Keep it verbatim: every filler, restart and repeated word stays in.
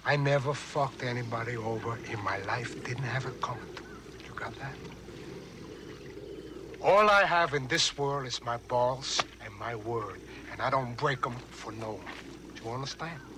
I never fucked anybody over in my life. Didn't have it coming to it. You got that? All I have in this world is my balls and my word. And I don't break them for no one. Do you understand?